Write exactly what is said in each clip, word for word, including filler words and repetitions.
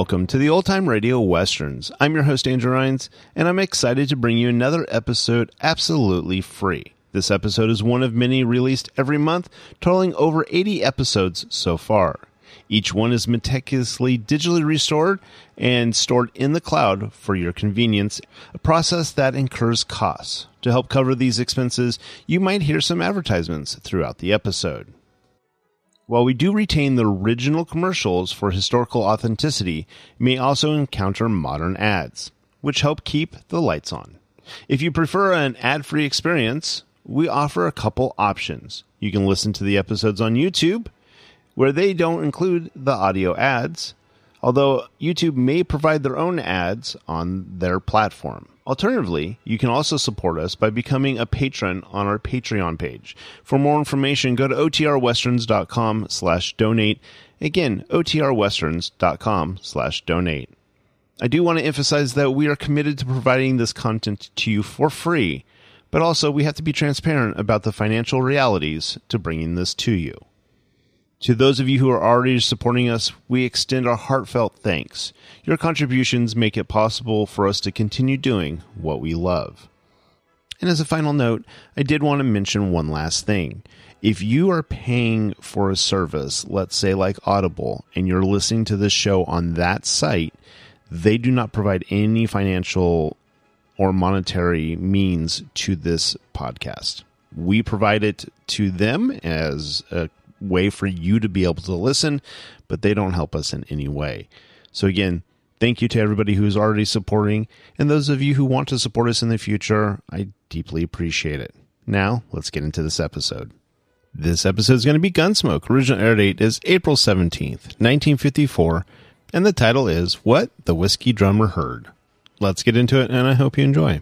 Welcome to the Old Time Radio Westerns. I'm your host, Andrew Rhynes, and I'm excited to bring you another episode absolutely free. This episode is one of many released every month, totaling over eighty episodes so far. Each one is meticulously digitally restored and stored in the cloud for your convenience, a process that incurs costs. To help cover these expenses, you might hear some advertisements throughout the episode. While we do retain the original commercials for historical authenticity, you may also encounter modern ads, which help keep the lights on. If you prefer an ad-free experience, we offer a couple options. You can listen to the episodes on YouTube, where they don't include the audio ads, although YouTube may provide their own ads on their platform. Alternatively, you can also support us by becoming a patron on our Patreon page. For more information, go to otrwesterns.com slash donate. Again, otrwesterns.com slash donate. I do want to emphasize that we are committed to providing this content to you for free, but also we have to be transparent about the financial realities to bringing this to you. To those of you who are already supporting us, we extend our heartfelt thanks. Your contributions make it possible for us to continue doing what we love. And as a final note, I did want to mention one last thing. If you are paying for a service, let's say like Audible, and you're listening to this show on that site, they do not provide any financial or monetary means to this podcast. We provide it to them as a way for you to be able to listen, but they don't help us in any way. So again, thank you to everybody who's already supporting, and those of you who want to support us in the future, I deeply appreciate it. Now, let's get into this episode. This episode is going to be Gunsmoke. Original air date is April seventeenth, nineteen fifty-four, and the title is What the Whiskey Drummer Heard. Let's get into it, and I hope you enjoy.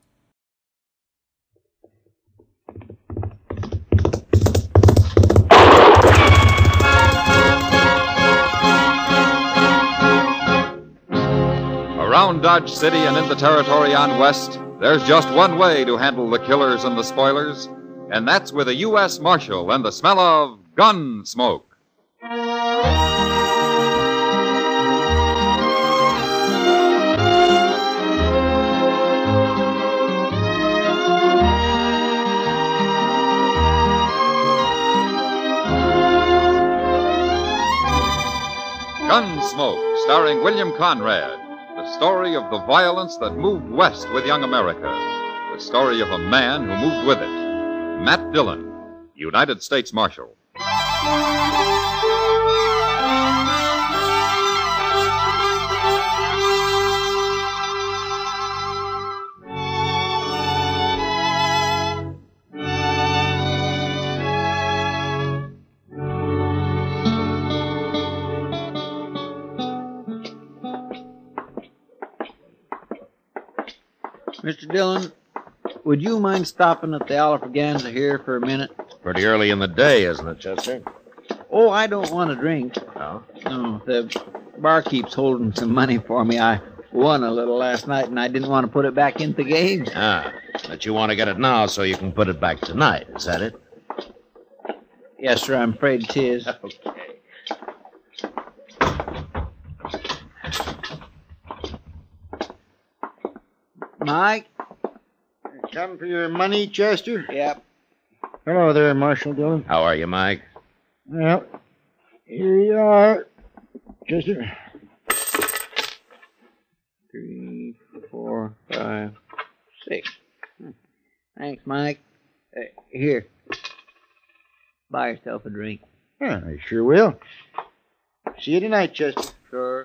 Around Dodge City and in the territory on West, there's just one way to handle the killers and the spoilers, and that's with a U S Marshal and the smell of gun smoke. Gunsmoke, starring William Conrad. The story of the violence that moved west with young America. The story of a man who moved with it. Matt Dillon, United States Marshal. Mister Dillon, would you mind stopping at the Alfraganza here for a minute? Pretty early in the day, isn't it, Chester? Oh, I don't want a drink. No? No, the barkeep's holding some money for me. I won a little last night, and I didn't want to put it back into the game. Ah, but you want to get it now so you can put it back tonight, is that it? Yes, sir, I'm afraid it is. Okay. Mike? Come for your money, Chester? Yep. Hello there, Marshal Dillon. How are you, Mike? Well, here you are, Chester. Three, four, five, six. Thanks, Mike. Uh, here. Buy yourself a drink. Yeah, I sure will. See you tonight, Chester. Sure.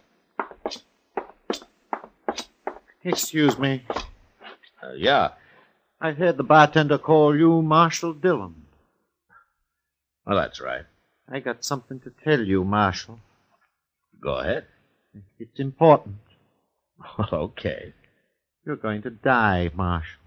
Excuse me. Uh, yeah. I heard the bartender call you Marshal Dillon. Well, that's right. I got something to tell you, Marshal. Go ahead. It's important. Well, okay. You're going to die, Marshal.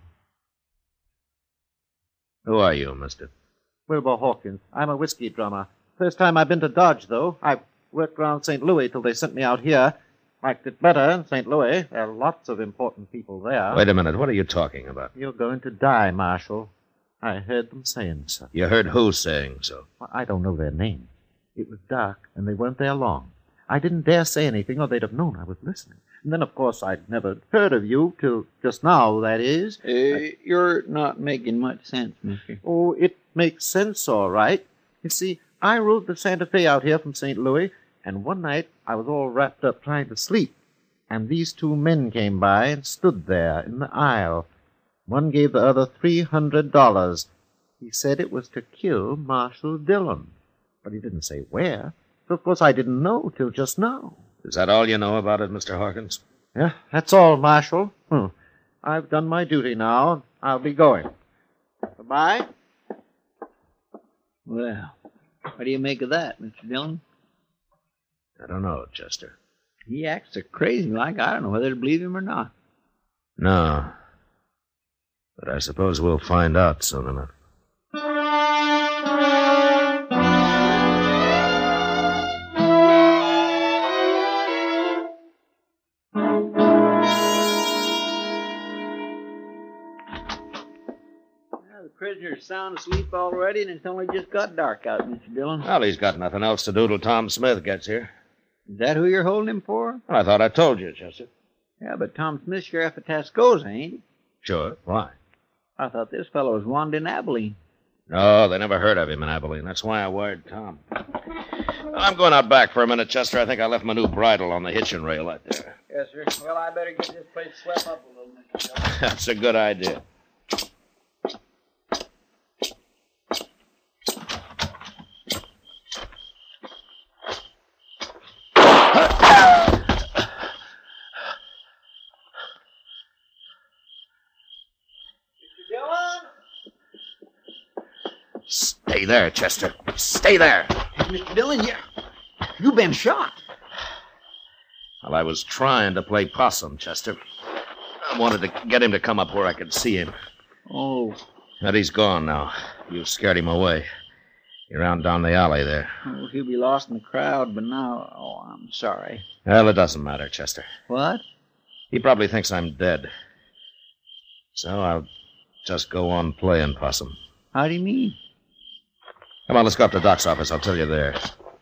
Who are you, mister? Wilbur Hawkins. I'm a whiskey drummer. First time I've been to Dodge, though. I've worked around Saint Louis till they sent me out here. Liked it better in Saint Louis. There are lots of important people there. Wait a minute. What are you talking about? You're going to die, Marshal. I heard them saying so. You heard who saying so? Well, I don't know their names. It was dark, and they weren't there long. I didn't dare say anything, or they'd have known I was listening. And then, of course, I'd never heard of you till just now, that is. Uh, I... You're not making much sense, mister. Oh, it makes sense, all right. You see, I rode the Santa Fe out here from Saint Louis, and one night I was all wrapped up trying to sleep, and these two men came by and stood there in the aisle. One gave the other three hundred dollars. He said it was to kill Marshal Dillon, but he didn't say where. So, of course, I didn't know till just now. Is that all you know about it, Mister Hawkins? Yeah, that's all, Marshal. Hmm. I've done my duty now. I'll be going. Goodbye. Well, what do you make of that, Mister Dillon? I don't know, Chester. He acts so crazy like I don't know whether to believe him or not. No. But I suppose we'll find out soon enough. Prisoner's sound asleep already, and it's only just got dark out, Mister Dillon. Well, he's got nothing else to do till Tom Smith gets here. Is that who you're holding him for? Well, I thought I told you, Chester. Yeah, but Tom Smith's sheriff of Tascosa, ain't he? Sure. Why? I thought this fellow was wanted in Abilene. No, they never heard of him in Abilene. That's why I wired Tom. Well, I'm going out back for a minute, Chester. I think I left my new bridle on the hitching rail out there. Yes, sir. Well, I better get this place swept up a little, Mister Dillon. That's a good idea. Stay there, Chester. Stay there. Mister Dillon, you, you've been shot. Well, I was trying to play possum, Chester. I wanted to get him to come up where I could see him. Oh. But he's gone now. You scared him away. He ran down the alley there. Oh, he'll be lost in the crowd, but now... Oh, I'm sorry. Well, it doesn't matter, Chester. What? He probably thinks I'm dead. So I'll just go on playing possum. How do you mean? Come on, let's go up to Doc's office. I'll tell you there.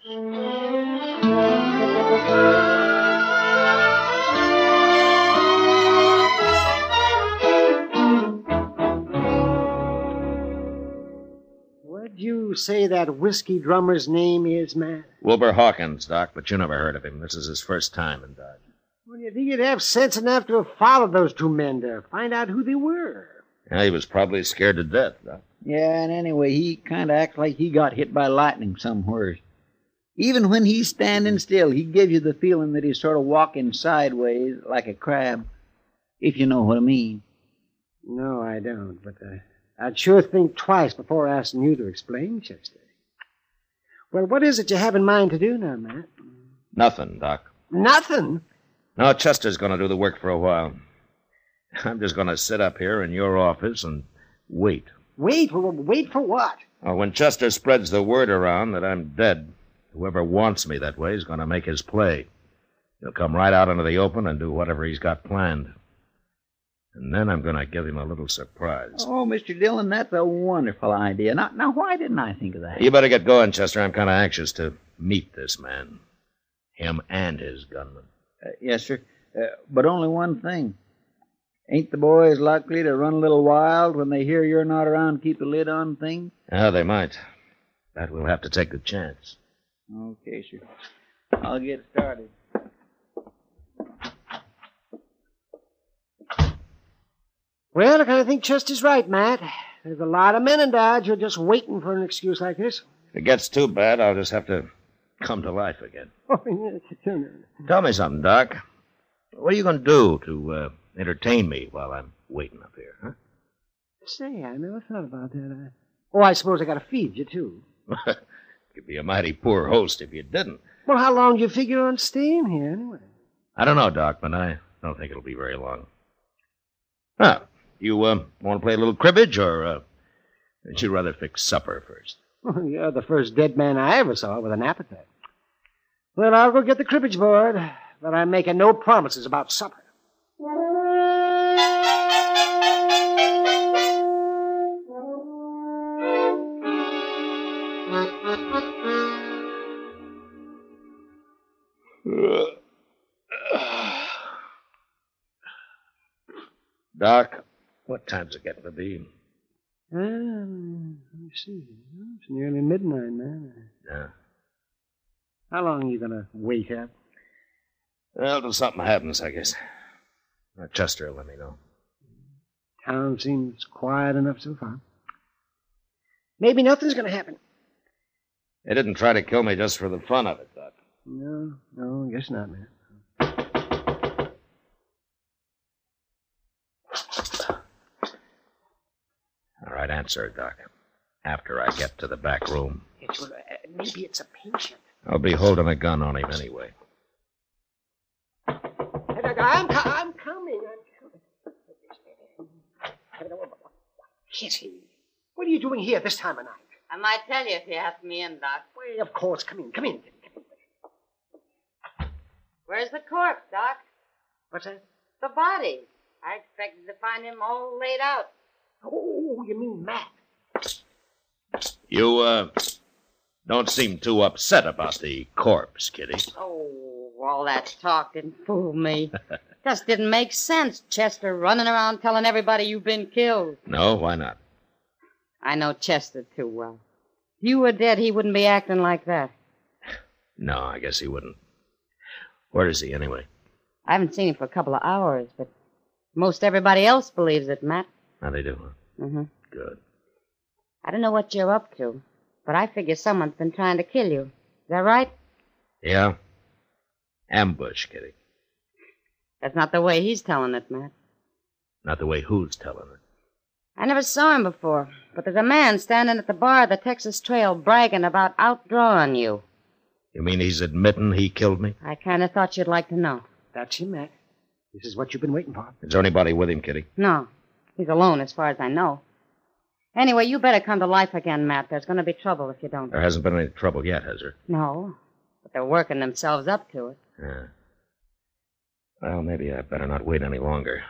What'd you say that whiskey drummer's name is, Matt? Wilbur Hawkins, Doc, but you never heard of him. This is his first time in Dodge. Well, you think you'd have sense enough to have followed those two men to find out who they were? Yeah, he was probably scared to death, Doc. Yeah, and anyway, he kind of acts like he got hit by lightning somewhere. Even when he's standing still, he gives you the feeling that he's sort of walking sideways like a crab, if you know what I mean. No, I don't, but uh, I'd sure think twice before asking you to explain, Chester. Well, what is it you have in mind to do now, Matt? Nothing, Doc. Nothing? No, Chester's going to do the work for a while. I'm just going to sit up here in your office and wait. Wait? Wait for what? Well, when Chester spreads the word around that I'm dead, whoever wants me that way is going to make his play. He'll come right out into the open and do whatever he's got planned. And then I'm going to give him a little surprise. Oh, Mister Dillon, that's a wonderful idea. Now, now why didn't I think of that? You better get going, Chester. I'm kind of anxious to meet this man. Him and his gunman. Uh, yes, sir. Uh, but only one thing. Ain't the boys likely to run a little wild when they hear you're not around to keep a lid on things? Yeah, they might. But we'll have to take the chance. Okay, sir. I'll get started. Well, I kind of think Chester's right, Matt. There's a lot of men in Dodge who are just waiting for an excuse like this. If it gets too bad, I'll just have to come to life again. Tell me something, Doc. What are you going to do to uh, entertain me while I'm waiting up here, huh? Say, I never thought about that. I... Oh, I suppose I got to feed you, too. You'd be a mighty poor host if you didn't. Well, how long do you figure on staying here, anyway? I don't know, Doc, but I don't think it'll be very long. Huh. You uh, want to play a little cribbage, or uh, would you rather fix supper first? Oh, you're the first dead man I ever saw with an appetite. Well, I'll go get the cribbage board, but I'm making no promises about supper. Doc, what time's it getting to be? Um, let me see. It's nearly midnight, man. Yeah. How long are you going to wait up? Well, till something happens, I guess. Uh, Chester will let me know. Town seems quiet enough so far. Maybe nothing's going to happen. They didn't try to kill me just for the fun of it, Doc. No, no, I guess not, man. All right, answer it, Doc. After I get to the back room. It's, uh, maybe it's a patient. I'll be holding a gun on him anyway. Hey, Doc, I'm, co- I'm coming. I'm coming. Kitty, what are you doing here this time of night? I might tell you if you ask me in, Doc. Well, of course. Come in. Come in. Come in. Where's the corpse, Doc? What's that? The body. I expected to find him all laid out. Oh, you mean Matt? You, uh, don't seem too upset about the corpse, Kitty. Oh, all that talk didn't fool me. Just didn't make sense, Chester running around telling everybody you've been killed. No, why not? I know Chester too well. If you were dead, he wouldn't be acting like that. No, I guess he wouldn't. Where is he, anyway? I haven't seen him for a couple of hours, but most everybody else believes it, Matt. Now they do, huh? Mm-hmm. Good. I don't know what you're up to, but I figure someone's been trying to kill you. Is that right? Yeah? Ambush, Kitty. That's not the way he's telling it, Matt. Not the way who's telling it. I never saw him before, but there's a man standing at the bar of the Texas Trail bragging about outdrawing you. You mean he's admitting he killed me? I kind of thought you'd like to know. That's him, Matt. This is what you've been waiting for. Is there anybody with him, Kitty? No, he's alone as far as I know. Anyway, you better come to life again, Matt. There's going to be trouble if you don't. There hasn't been any trouble yet, has there? No, but they're working themselves up to it. Yeah. Well, maybe I better not wait any longer.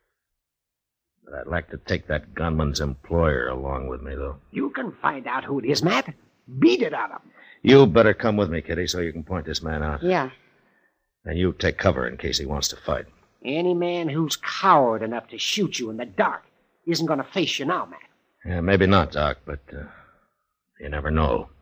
But I'd like to take that gunman's employer along with me, though. You can find out who it is, Matt. Beat it out of him. You better come with me, Kitty, so you can point this man out. Yeah. And you take cover in case he wants to fight. Any man who's coward enough to shoot you in the dark isn't going to face you now, Matt. Yeah, maybe not, Doc, but uh, you never know.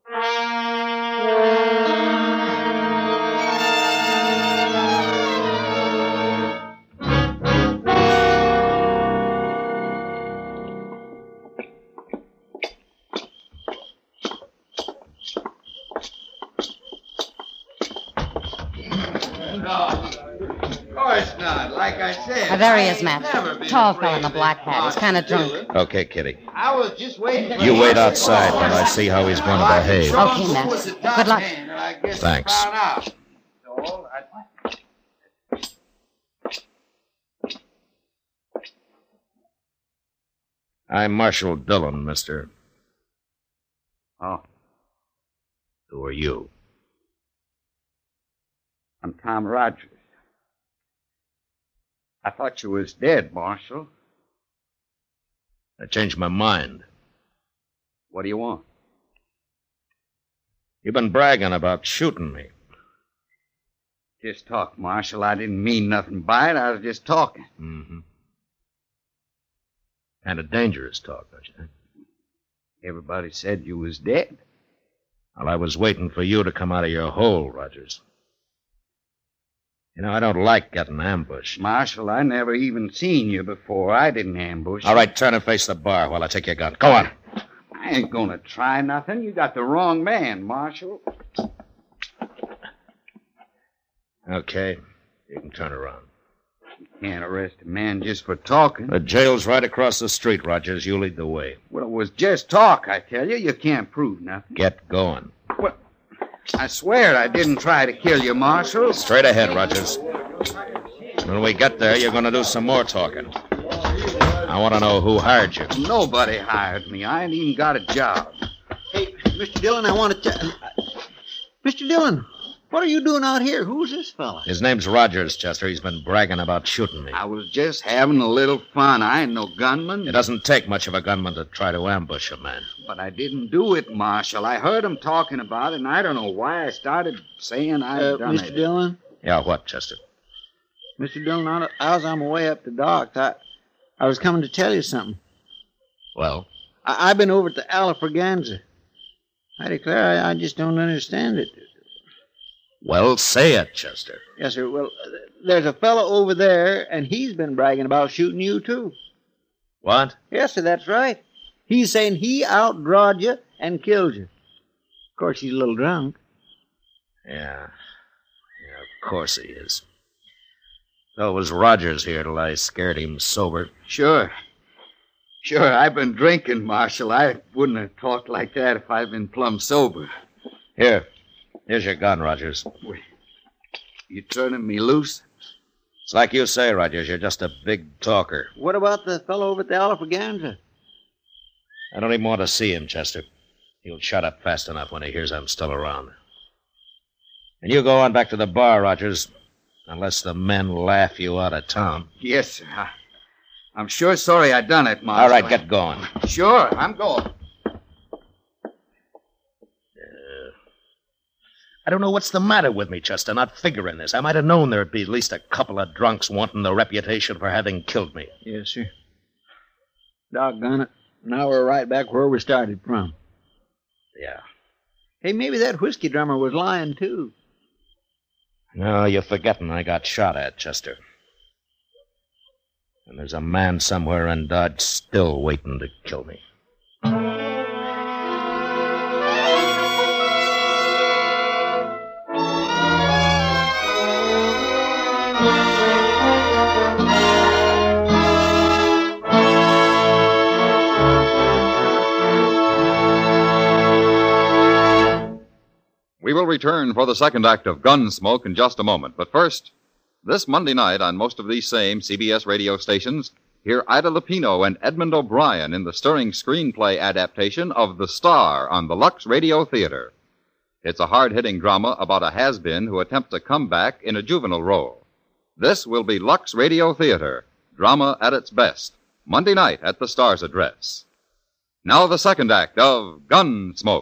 Uh, there he is, Matt. Tall fella in the black hat. He's kind of drunk. Okay, Kitty. I was just waiting for You wait outside while I see how he's going to behave. Okay, Matt. Good luck. Thanks. I'm Marshal Dillon, mister. Oh, Who are you? I'm Tom Rogers. I thought you was dead, Marshal. I changed my mind. What do you want? You've been bragging about shooting me. Just talk, Marshal. I didn't mean nothing by it. I was just talking. Mm-hmm. Kind of dangerous talk, don't you think? Everybody said you was dead. Well, I was waiting for you to come out of your hole, Rogers. You know, I don't like getting ambushed. Marshal, I never even seen you before. I didn't ambush you. All right, turn and face the bar while I take your gun. Go on. I ain't gonna try nothing. You got the wrong man, Marshal. Okay, you can turn around. Can't arrest a man just for talking. The jail's right across the street, Rogers. You lead the way. Well, it was just talk, I tell you. You can't prove nothing. Get going. Well, I swear I didn't try to kill you, Marshal. Straight ahead, Rogers. When we get there, you're going to do some more talking. I want to know who hired you. Nobody hired me. I ain't even got a job. Hey, Mister Dillon, I want to tell... Mister Dillon, what are you doing out here? Who's this fella? His name's Rogers, Chester. He's been bragging about shooting me. I was just having a little fun. I ain't no gunman. It doesn't take much of a gunman to try to ambush a man. But I didn't do it, Marshal. I heard him talking about it, and I don't know why I started saying I'd Uh, done Mister it. Dillon? Yeah, what, Chester? Mister Dillon, I, I was on my way up to docks. I, I was coming to tell you something. Well? I- I've been over at the Alafraganza. I declare I, I just don't understand it. Well, say it, Chester. Yes, sir. Well, uh, there's a fellow over there, and he's been bragging about shooting you, too. What? Yes, sir, that's right. He's saying he outdrawed you and killed you. Of course, he's a little drunk. Yeah. Yeah, of course he is. So it was Rogers here till I scared him sober. Sure. Sure, I've been drinking, Marshal. I wouldn't have talked like that if I'd been plumb sober. Here. Here's your gun, Rogers. Wait. You turning me loose? It's like you say, Rogers. You're just a big talker. What about the fellow over at the Alafraganza? I don't even want to see him, Chester. He'll shut up fast enough when he hears I'm still around. And you go on back to the bar, Rogers, unless the men laugh you out of town. Yes, sir. I, I'm sure sorry I done it, Marshal. All right, get going. Sure, I'm going. I don't know what's the matter with me, Chester, not figuring this. I might have known there'd be at least a couple of drunks wanting the reputation for having killed me. Yes, sir. Doggone it. Now we're right back where we started from. Yeah. Hey, maybe that whiskey drummer was lying, too. No, you're forgetting I got shot at, Chester. And there's a man somewhere in Dodge still waiting to kill me. We will return for the second act of Gunsmoke in just a moment. But first, this Monday night on most of these same C B S radio stations, hear Ida Lupino and Edmund O'Brien in the stirring screenplay adaptation of The Star on the Lux Radio Theater. It's a hard-hitting drama about a has-been who attempts a comeback in a juvenile role. This will be Lux Radio Theater, drama at its best, Monday night at the Star's address. Now the second act of Gunsmoke.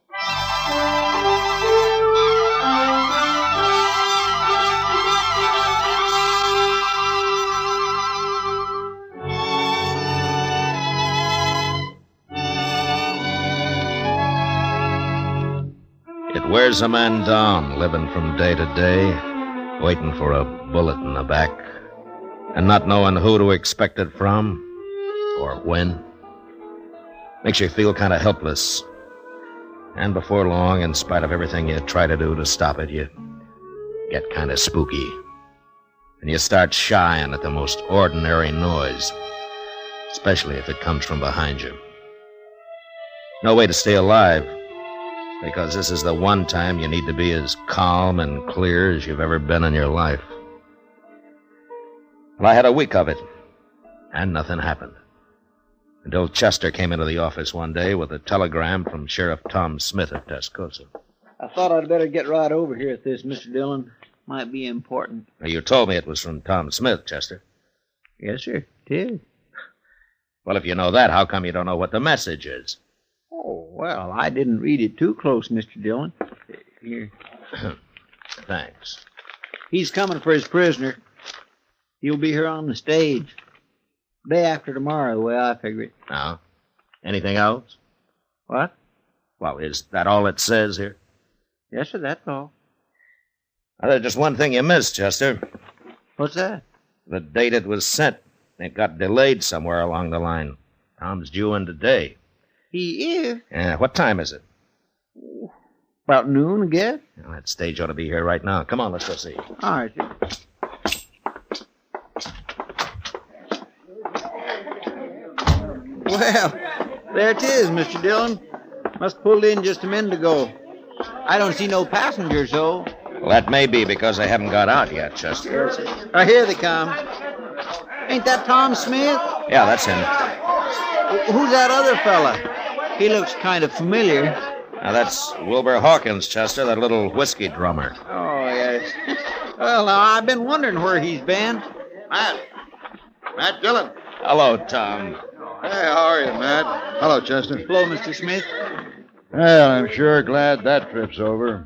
It wears a man down, living from day to day, waiting for a bullet in the back, and not knowing who to expect it from, or when. Makes you feel kind of helpless. And before long, in spite of everything you try to do to stop it, you get kind of spooky. And you start shying at the most ordinary noise, especially if it comes from behind you. No way to stay alive, because this is the one time you need to be as calm and clear as you've ever been in your life. Well, I had a week of it, and nothing happened. Until Chester came into the office one day with a telegram from Sheriff Tom Smith at Tascosa. I thought I'd better get right over here at this, Mister Dillon. Might be important. Now, you told me it was from Tom Smith, Chester. Yes, sir, it is. Well, if you know that, how come you don't know what the message is? Oh, well, I didn't read it too close, Mister Dillon. Here. Thanks. He's coming for his prisoner. He'll be here on the stage. Day after tomorrow, the way I figure it. Now, anything else? What? Well, is that all it says here? Yes, sir, that's all. Well, there's just one thing you missed, Chester. What's that? The date it was sent. It got delayed somewhere along the line. Tom's due in today. He is? Yeah, what time is it? About noon, I guess. Well, that stage ought to be here right now. Come on, let's go see. All right, sir. Well, there it is, Mister Dillon. Must pulled in just a minute ago. I don't see no passengers, though. Well, that may be because they haven't got out yet, Chester. Oh, here they come. Ain't that Tom Smith? Yeah, that's him. Who's that other fella? He looks kind of familiar. Now, that's Wilbur Hawkins, Chester, that little whiskey drummer. Oh, yes. Well, now, I've been wondering where he's been. Matt. Matt Dillon. Hello, Tom. Hey, how are you, Matt? Hello, Chester. Hello, Mister Smith. Well, I'm sure glad that trip's over.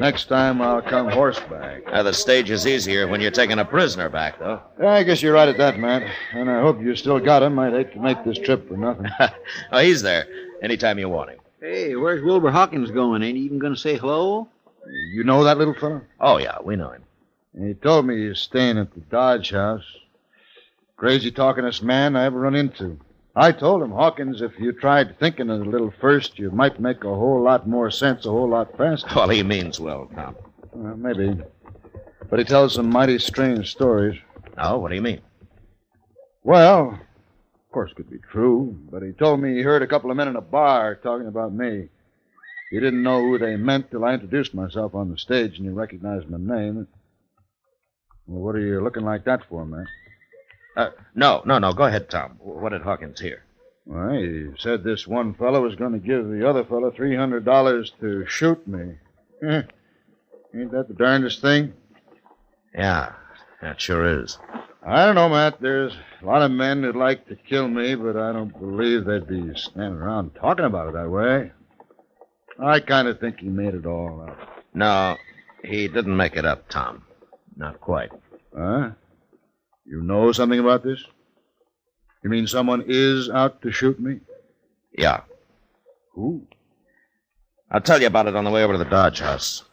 Next time I'll come horseback. Now, the stage is easier when you're taking a prisoner back, though. Yeah, I guess you're right at that, Matt. And I hope you still got him. I'd hate to make this trip for nothing. Oh, he's there. Anytime you want him. Hey, where's Wilbur Hawkins going? Ain't he even going to say hello? You know that little fellow? Oh, yeah, we know him. He told me he's staying at the Dodge House. Crazy talkingest man I ever run into. I told him, Hawkins, if you tried thinking a little first, you might make a whole lot more sense a whole lot faster. Well, he means well, Tom. Well, maybe. But he tells some mighty strange stories. Oh, what do you mean? Well, of course, it could be true, but he told me he heard a couple of men in a bar talking about me. He didn't know who they meant till I introduced myself on the stage and he recognized my name. Well, what are you looking like that for, man? Uh, no, no, no. Go ahead, Tom. What did Hawkins hear? Well, he said this one fellow was going to give the other fellow three hundred dollars to shoot me. Eh, ain't that the darndest thing? Yeah, that sure is. I don't know, Matt. There's a lot of men that'd like to kill me, but I don't believe they'd be standing around talking about it that way. I kind of think he made it all up. No, he didn't make it up, Tom. Not quite. Huh? You know something about this? You mean someone is out to shoot me? Yeah. Who? I'll tell you about it on the way over to the Dodge House.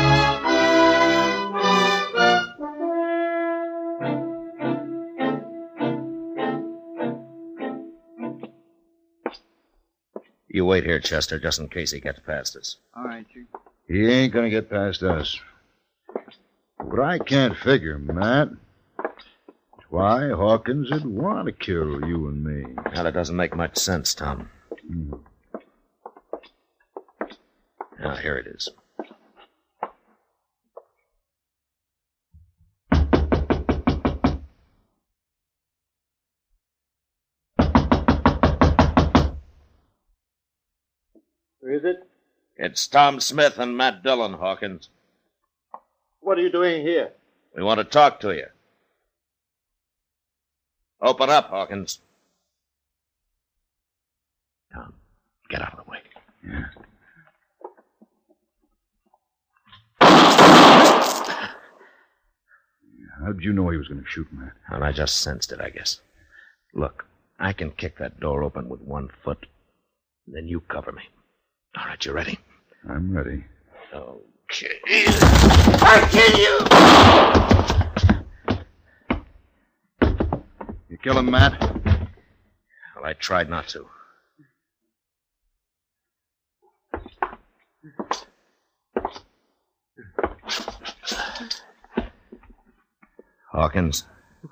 You wait here, Chester, just in case he gets past us. All right, Chief. He ain't gonna get past us. But I can't figure, Matt. Why Hawkins would want to kill you and me. Now, that doesn't make much sense, Tom. Hmm. Now, here it is. Who is it? It's Tom Smith and Matt Dillon, Hawkins. What are you doing here? We want to talk to you. Open up, Hawkins. Tom, get out of the way. Yeah. How did you know he was going to shoot, Matt? Well, I just sensed it, I guess. Look, I can kick that door open with one foot. Then you cover me. All right, you ready? I'm ready. Okay. I'll kill you! You kill him, Matt? Well, I tried not to. Hawkins.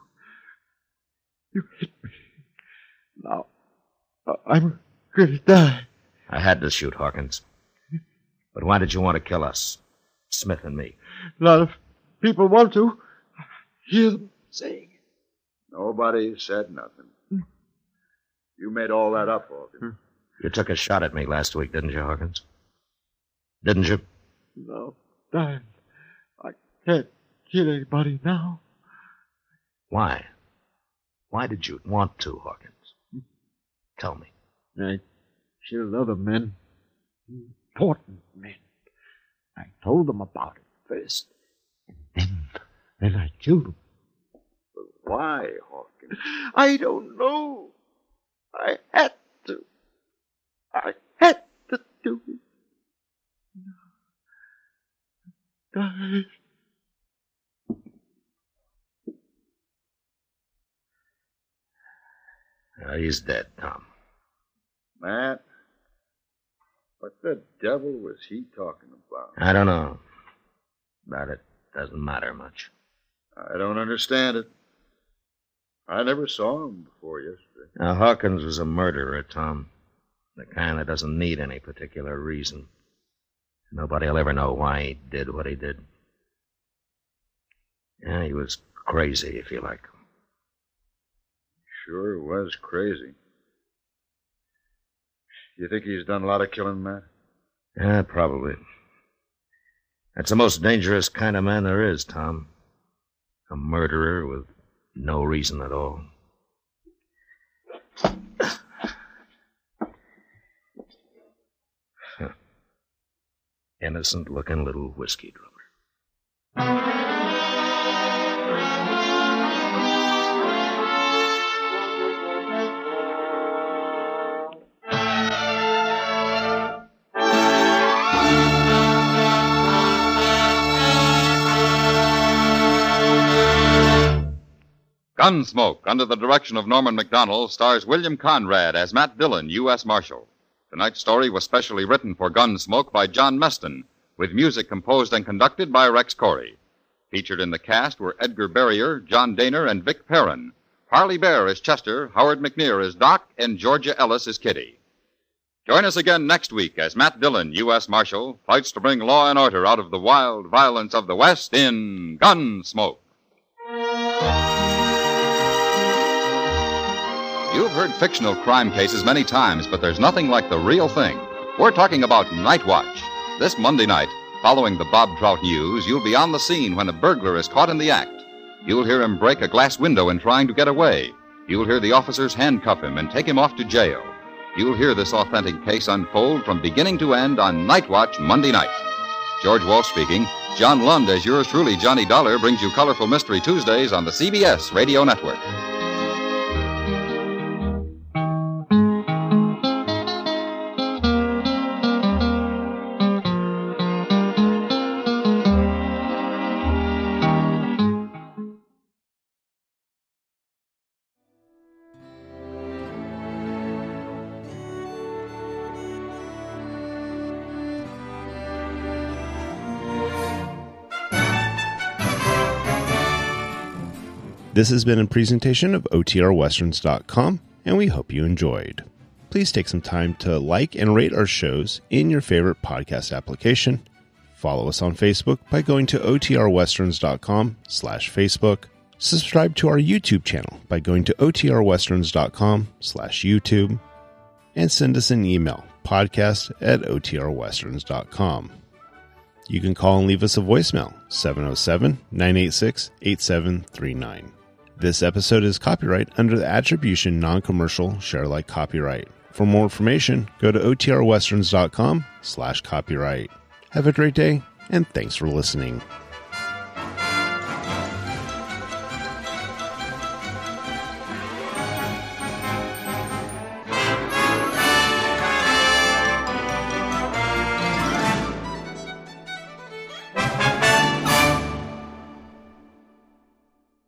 You hit me. Now, uh, I'm going to die. I had to shoot Hawkins. But why did you want to kill us? Smith and me. A lot of people want to. Hear them saying. Nobody said nothing. You made all that up, Hawkins. You took a shot at me last week, didn't you, Hawkins? Didn't you? No, Dan. I can't kill anybody now. Why? Why did you want to, Hawkins? Tell me. I killed other men. Important men. I told them about it first. And then, then I killed them. But why, Hawkins? I don't know. I had to. I had to do it. Die. Uh, he's dead, Tom. Matt, what the devil was he talking about? I don't know. But it doesn't matter much. I don't understand it. I never saw him before yesterday. Now, Hawkins was a murderer, Tom. The kind that doesn't need any particular reason. Nobody'll ever know why he did what he did. Yeah, he was crazy, if you like. Sure was crazy. You think he's done a lot of killing, Matt? Yeah, probably. That's the most dangerous kind of man there is, Tom. A murderer with no reason at all. innocent-looking little whiskey drummer. Gunsmoke, under the direction of Norman Macdonnell, stars William Conrad as Matt Dillon, U S Marshal. Tonight's story was specially written for Gunsmoke by John Meston, with music composed and conducted by Rex Corey. Featured in the cast were Edgar Barrier, John Daner, and Vic Perrin. Harley Bear as Chester, Howard McNear as Doc, and Georgia Ellis as Kitty. Join us again next week as Matt Dillon, U S Marshal, fights to bring law and order out of the wild violence of the West in Gunsmoke. You've heard fictional crime cases many times, but there's nothing like the real thing. We're talking about Night Watch. This Monday night, following the Bob Trout news, you'll be on the scene when a burglar is caught in the act. You'll hear him break a glass window in trying to get away. You'll hear the officers handcuff him and take him off to jail. You'll hear this authentic case unfold from beginning to end on Night Watch Monday night. George Walsh speaking. John Lund, as yours truly, Johnny Dollar, brings you Colorful Mystery Tuesdays on the C B S Radio Network. This has been a presentation of O T R Westerns dot com, and we hope you enjoyed. Please take some time to like and rate our shows in your favorite podcast application. Follow us on Facebook by going to O T R Westerns dot com slash Facebook. Subscribe to our YouTube channel by going to O T R Westerns dot com slash YouTube. And send us an email, podcast at O T R Westerns dot com. You can call and leave us a voicemail, seven oh seven, nine eight six, eight seven three nine. This episode is copyright under the Attribution Non-Commercial Share-alike copyright. For more information, go to O T R Westerns dot com slash copyright. Have a great day, and thanks for listening.